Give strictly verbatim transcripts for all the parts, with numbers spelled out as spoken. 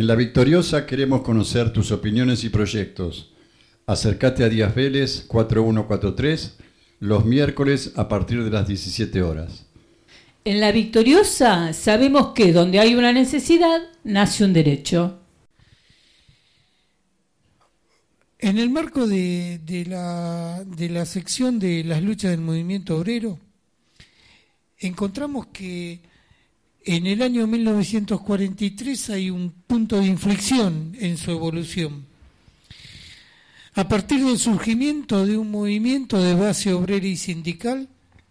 En La Victoriosa queremos conocer tus opiniones y proyectos. Acércate a Díaz Vélez cuatro uno cuatro tres los miércoles a partir de las diecisiete horas. En La Victoriosa sabemos que donde hay una necesidad, nace un derecho. En el marco de, de, la, de la sección de las luchas del movimiento obrero, encontramos que en el año mil novecientos cuarenta y tres hay un punto de inflexión en su evolución. A partir del surgimiento de un movimiento de base obrera y sindical,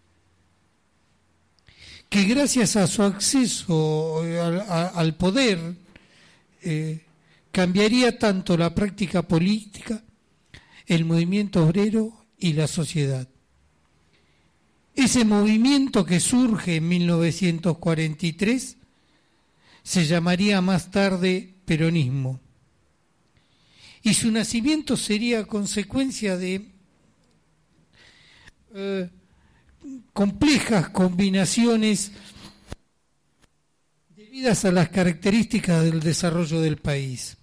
que gracias a su acceso al, a, al poder eh, cambiaría tanto la práctica política, el movimiento obrero y la sociedad. Ese movimiento que surge en mil novecientos cuarenta y tres se llamaría más tarde peronismo. Y su nacimiento sería consecuencia de eh, complejas combinaciones debidas a las características del desarrollo del país.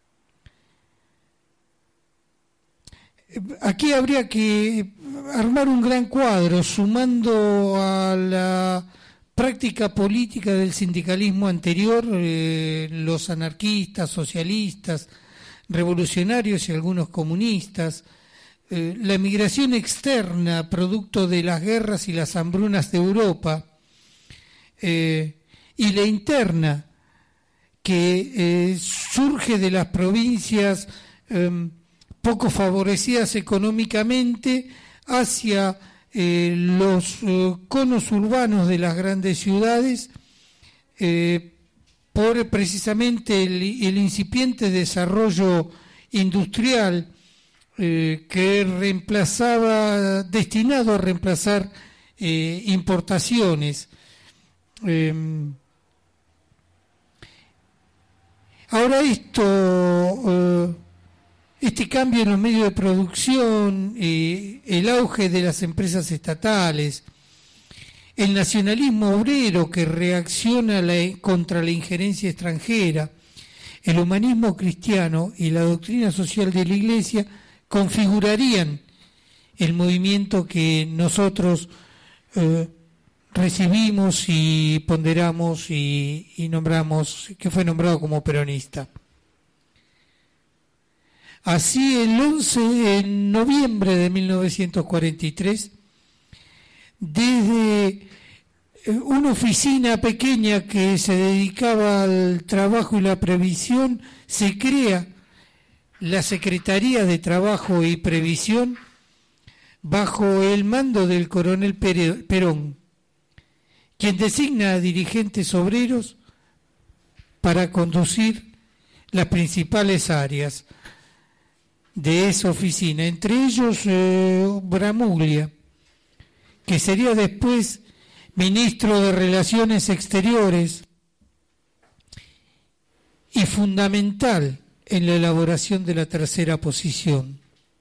Aquí habría que armar un gran cuadro sumando a la práctica política del sindicalismo anterior, eh, los anarquistas, socialistas, revolucionarios y algunos comunistas, eh, la emigración externa producto de las guerras y las hambrunas de Europa, eh, y la interna que eh, surge de las provincias eh, poco favorecidas económicamente hacia eh, los eh, conos urbanos de las grandes ciudades, eh, por precisamente el, el incipiente desarrollo industrial eh, que reemplazaba, destinado a reemplazar eh, importaciones. Eh, ahora esto... Eh, Este cambio en los medios de producción, eh, el auge de las empresas estatales, el nacionalismo obrero que reacciona la, contra la injerencia extranjera, el humanismo cristiano y la doctrina social de la Iglesia configurarían el movimiento que nosotros eh, recibimos y ponderamos y, y nombramos, que fue nombrado como peronista. Así, el once de noviembre de mil novecientos cuarenta y tres, desde una oficina pequeña que se dedicaba al trabajo y la previsión, se crea la Secretaría de Trabajo y Previsión bajo el mando del coronel Perón, quien designa a dirigentes obreros para conducir las principales áreas de esa oficina, entre ellos eh, Bramuglia, que sería después ministro de Relaciones Exteriores y fundamental en la elaboración de la tercera posición.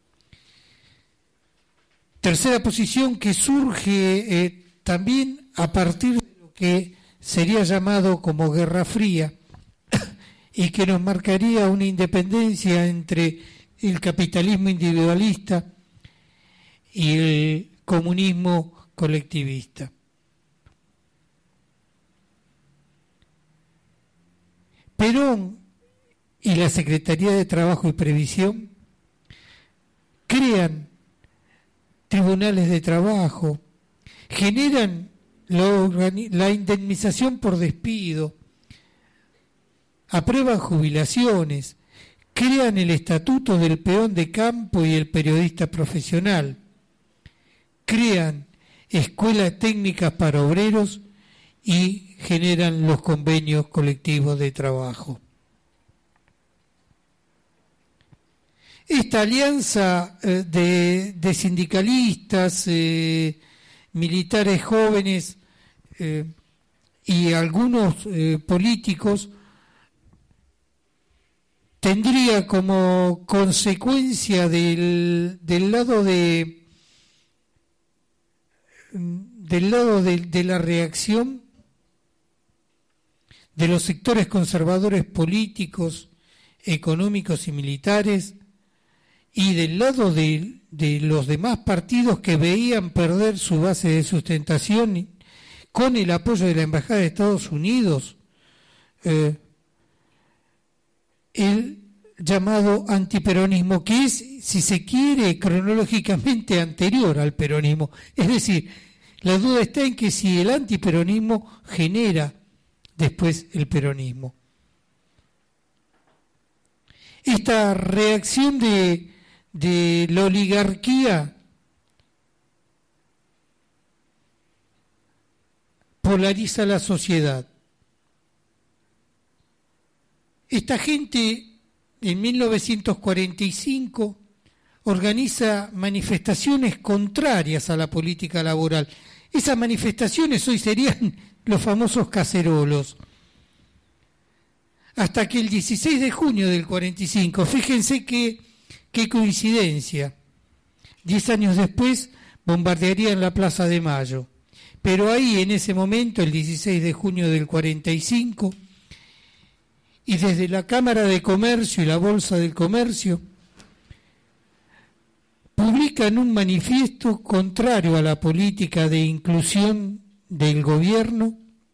Tercera posición que surge eh, también a partir de lo que sería llamado como Guerra Fría y que nos marcaría una independencia entre el capitalismo individualista y el comunismo colectivista. Perón y la Secretaría de Trabajo y Previsión crean tribunales de trabajo, generan la, la indemnización por despido, aprueban jubilaciones, crean el estatuto del peón de campo y el periodista profesional, crean escuelas técnicas para obreros y generan los convenios colectivos de trabajo. Esta alianza eh, de, de sindicalistas, eh, militares jóvenes eh, y algunos eh, políticos tendría como consecuencia del, del lado de del lado de, de la reacción de los sectores conservadores políticos, económicos y militares, y del lado de, de los demás partidos que veían perder su base de sustentación con el apoyo de la Embajada de Estados Unidos, eh, el llamado antiperonismo, que es, si se quiere, cronológicamente anterior al peronismo. Es decir, la duda está en que si el antiperonismo genera después el peronismo. Esta reacción de, de la oligarquía polariza la sociedad. Esta gente en mil novecientos cuarenta y cinco organiza manifestaciones contrarias a la política laboral. Esas manifestaciones hoy serían los famosos cacerolos. Hasta que el dieciséis de junio del cuarenta y cinco, fíjense qué, qué coincidencia, diez años después bombardearían la Plaza de Mayo. Pero ahí, en ese momento, el dieciséis de junio del cuarenta y cinco, y desde la Cámara de Comercio y la Bolsa del Comercio, publican un manifiesto contrario a la política de inclusión del gobierno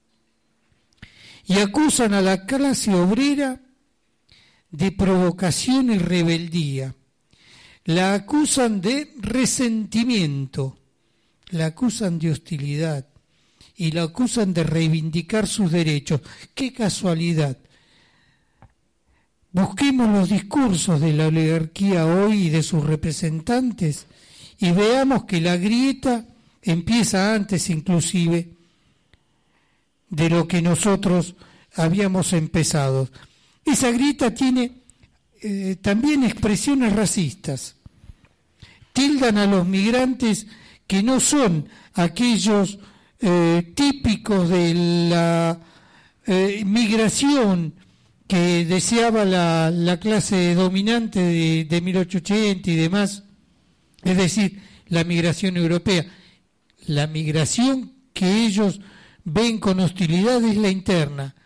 y acusan a la clase obrera de provocación y rebeldía. La acusan de resentimiento, la acusan de hostilidad y la acusan de reivindicar sus derechos. ¡Qué casualidad! Busquemos los discursos de la oligarquía hoy y de sus representantes y veamos que la grieta empieza antes inclusive de lo que nosotros habíamos empezado. Esa grieta tiene eh, también expresiones racistas. Tildan a los migrantes que no son aquellos eh, típicos de la eh, migración que deseaba la, la clase dominante de, de mil ochocientos ochenta y demás, es decir, la migración europea. La migración que ellos ven con hostilidad es la interna,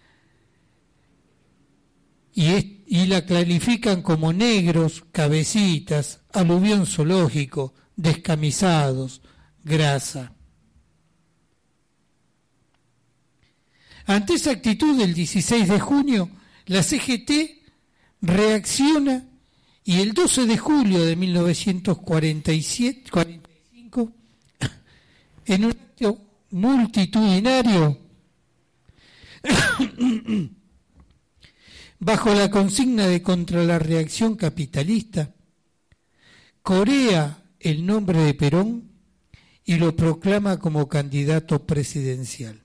y, es, y la califican como negros, cabecitas, aluvión zoológico, descamisados, grasa. Ante esa actitud del dieciséis de junio, la C G T reacciona y el doce de julio de mil novecientos cuarenta y siete, cuarenta y cinco, en un acto multitudinario, bajo la consigna de contra la reacción capitalista, corea el nombre de Perón y lo proclama como candidato presidencial.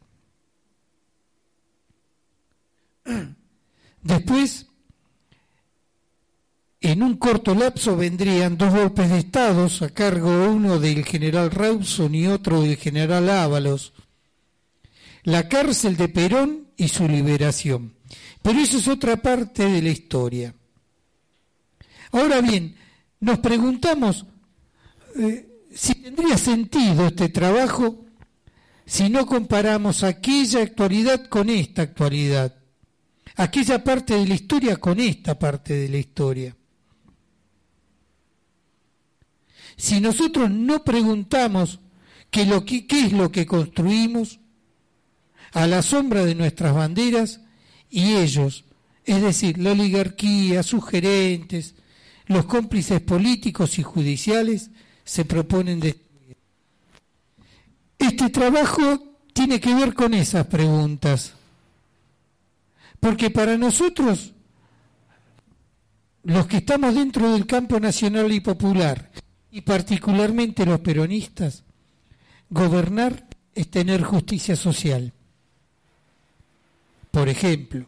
Después, en un corto lapso vendrían dos golpes de Estado a cargo, uno del general Rawson y otro del general Ábalos, la cárcel de Perón y su liberación. Pero eso es otra parte de la historia. Ahora bien, nos preguntamos eh, si tendría sentido este trabajo si no comparamos aquella actualidad con esta actualidad, aquella parte de la historia con esta parte de la historia. Si nosotros no preguntamos qué, lo que, qué es lo que construimos a la sombra de nuestras banderas, y ellos, es decir, la oligarquía, sus gerentes, los cómplices políticos y judiciales, se proponen destruir. Este trabajo tiene que ver con esas preguntas, porque para nosotros, los que estamos dentro del campo nacional y popular, y particularmente los peronistas, gobernar es tener justicia social, por ejemplo.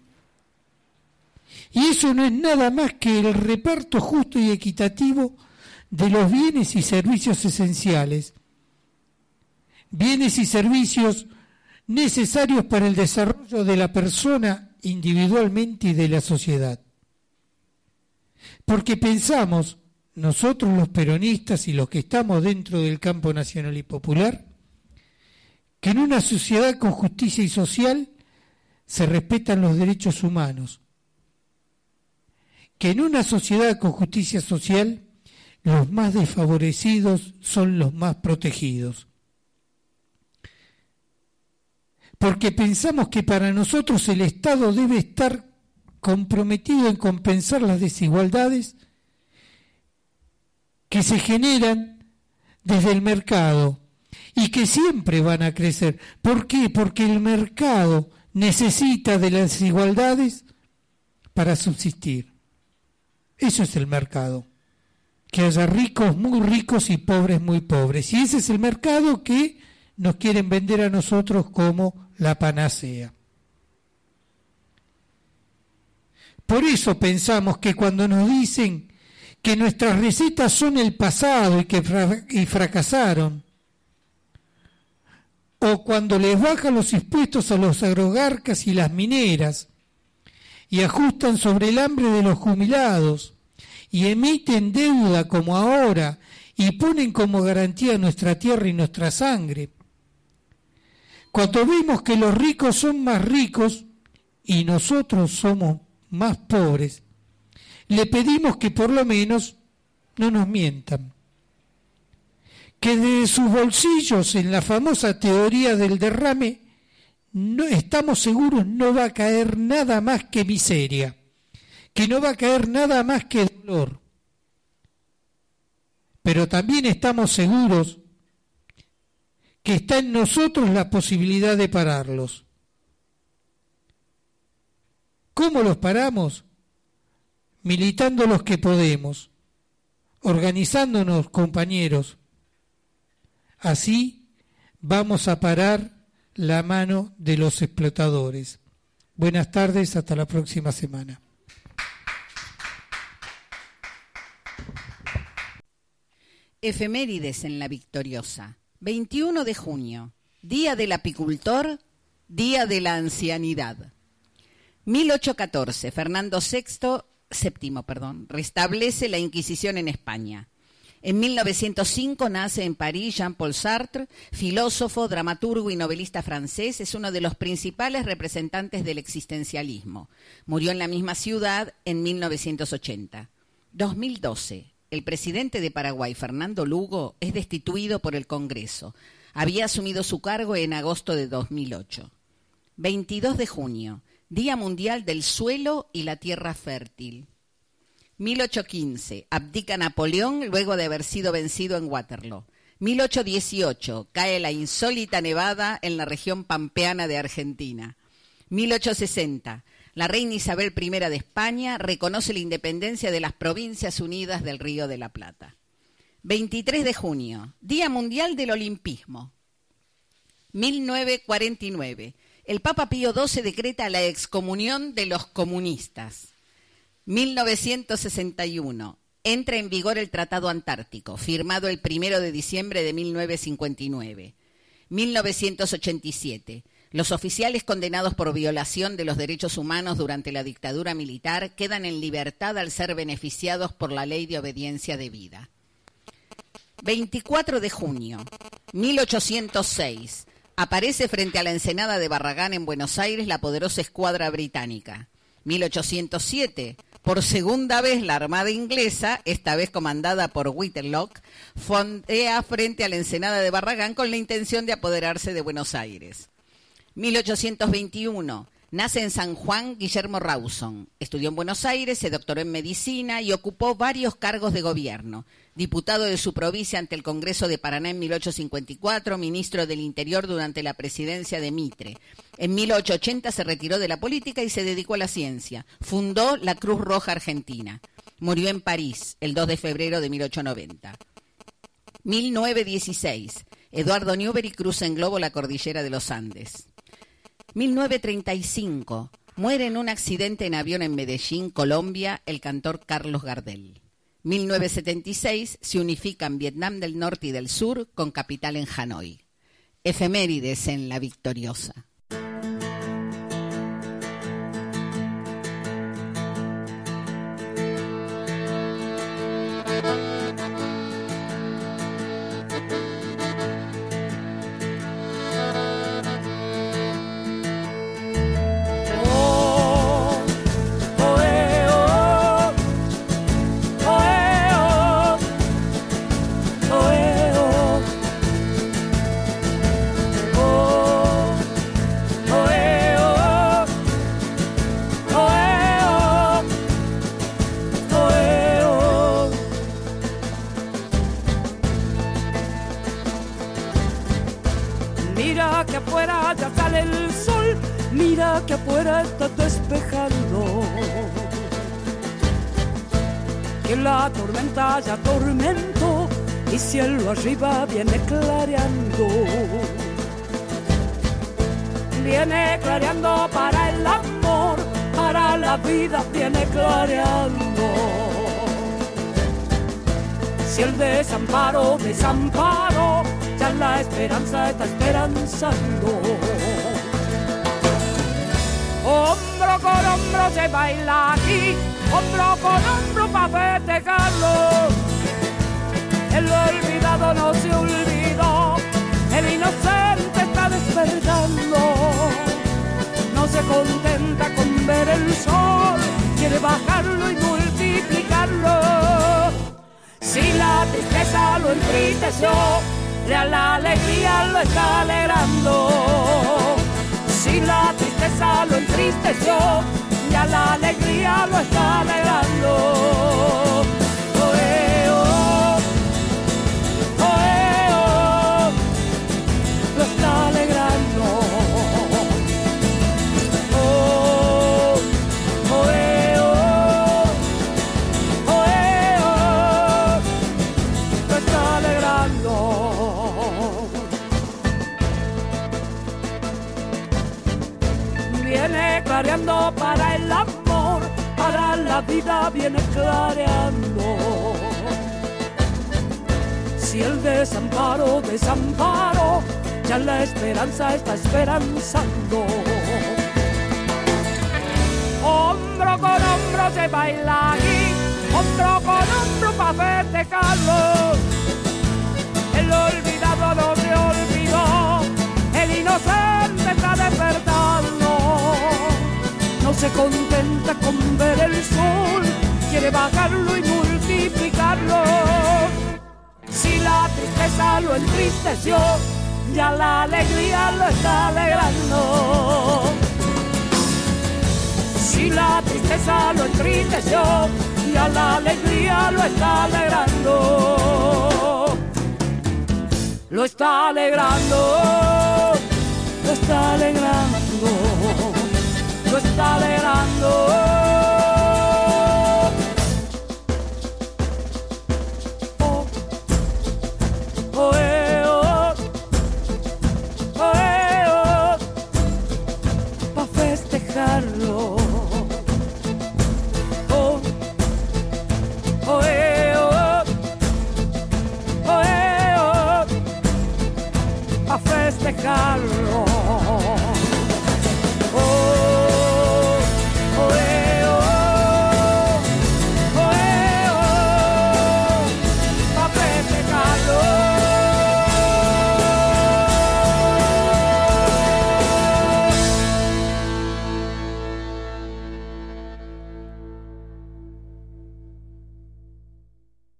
Y eso no es nada más que el reparto justo y equitativo de los bienes y servicios esenciales, bienes y servicios necesarios para el desarrollo de la persona individualmente y de la sociedad. Porque pensamos, nosotros los peronistas y los que estamos dentro del campo nacional y popular, que en una sociedad con justicia y social se respetan los derechos humanos, que en una sociedad con justicia social los más desfavorecidos son los más protegidos. Porque pensamos que para nosotros el Estado debe estar comprometido en compensar las desigualdades que se generan desde el mercado y que siempre van a crecer. ¿Por qué? Porque el mercado necesita de las desigualdades para subsistir. Eso es el mercado. Que haya ricos muy ricos y pobres muy pobres. Y ese es el mercado que nos quieren vender a nosotros como la panacea. Por eso pensamos que cuando nos dicen que nuestras recetas son el pasado y que fra- y fracasaron, o cuando les bajan los impuestos a los agrogarcas y las mineras, y ajustan sobre el hambre de los jubilados, y emiten deuda como ahora, y ponen como garantía nuestra tierra y nuestra sangre. Cuando vemos que los ricos son más ricos y nosotros somos más pobres, le pedimos que por lo menos no nos mientan. Que de sus bolsillos, en la famosa teoría del derrame, no, estamos seguros no va a caer nada más que miseria, que no va a caer nada más que dolor. Pero también estamos seguros que está en nosotros la posibilidad de pararlos. ¿Cómo los paramos? Militando los que podemos, organizándonos, compañeros. Así vamos a parar la mano de los explotadores. Buenas tardes, hasta la próxima semana. Efemérides en la Victoriosa. veintiuno de junio, Día del Apicultor, Día de la Ancianidad. mil ochocientos catorce, Fernando sexto, séptimo, perdón, restablece la Inquisición en España. En mil novecientos cinco nace en París Jean-Paul Sartre, filósofo, dramaturgo y novelista francés, es uno de los principales representantes del existencialismo. Murió en la misma ciudad en mil novecientos ochenta. dos mil doce. El presidente de Paraguay, Fernando Lugo, es destituido por el Congreso. Había asumido su cargo en agosto de dos mil ocho. veintidós de junio, Día Mundial del Suelo y la Tierra Fértil. mil ochocientos quince, abdica Napoleón luego de haber sido vencido en Waterloo. mil ochocientos dieciocho, cae la insólita nevada en la región pampeana de Argentina. mil ochocientos sesenta, la reina Isabel primera de España reconoce la independencia de las Provincias Unidas del Río de la Plata. veintitrés de junio, Día Mundial del Olimpismo. mil novecientos cuarenta y nueve, el Papa Pío doce decreta la excomunión de los comunistas. mil novecientos sesenta y uno, entra en vigor el Tratado Antártico, firmado el primero de diciembre de mil novecientos cincuenta y nueve. mil novecientos ochenta y siete, los oficiales condenados por violación de los derechos humanos durante la dictadura militar quedan en libertad al ser beneficiados por la ley de obediencia debida. veinticuatro de junio, mil ochocientos seis, aparece frente a la ensenada de Barragán en Buenos Aires la poderosa escuadra británica. mil ochocientos siete, por segunda vez la Armada inglesa, esta vez comandada por Whitlock, fondea frente a la ensenada de Barragán con la intención de apoderarse de Buenos Aires. mil ochocientos veintiuno, nace en San Juan Guillermo Rawson. Estudió en Buenos Aires, se doctoró en medicina y ocupó varios cargos de gobierno. Diputado de su provincia ante el Congreso de Paraná en mil ochocientos cincuenta y cuatro, ministro del Interior durante la presidencia de Mitre. En mil ochocientos ochenta se retiró de la política y se dedicó a la ciencia. Fundó la Cruz Roja Argentina. Murió en París el dos de febrero de mil ochocientos noventa. mil novecientos dieciséis. Eduardo Newbery cruza en globo la cordillera de los Andes. mil novecientos treinta y cinco. Muere en un accidente en avión en Medellín, Colombia, el cantor Carlos Gardel. mil novecientos setenta y seis. Se unifican Vietnam del Norte y del Sur con capital en Hanoi. Efemérides en la Victoriosa. que afuera está despejando, que la tormenta ya tormentó y cielo arriba viene clareando. Viene clareando para el amor, para la vida viene clareando. Si el desamparo, desamparo, ya la esperanza está esperanzando. Hombro con hombro se baila aquí, hombro con hombro pa' festejarlo. El olvidado no se olvidó, el inocente está despertando. No se contenta con ver el sol, quiere bajarlo y multiplicarlo. Si la tristeza lo entristeció, ya la alegría lo está alegrando. Si la tristeza lo entristeció, ya la alegría lo está alegrando. Oh, eh, oh, oh, eh, oh, lo está alegrando. Oh, oh, eh, oh, oh, eh, oh, lo está alegrando. Viene clareando para el amor, para la vida viene clareando. Si el desamparo, desamparo, ya la esperanza está esperanzando. Hombro con hombro se baila aquí, hombro con hombro pa' festejarlo. El olvidado no se olvidó, el inocente está despertando. No se contenta con ver el sol, quiere bajarlo y multiplicarlo. Si la tristeza lo entristeció, ya la alegría lo está alegrando. Si la tristeza lo entristeció, ya la alegría lo está alegrando. Lo está alegrando, lo está alegrando, lo está alegrando. Oh, oh, eh, oh, oh, eh, oh, pa' festejarlo. Oh, oh, eh, oh, oh, eh, oh, pa' festejarlo.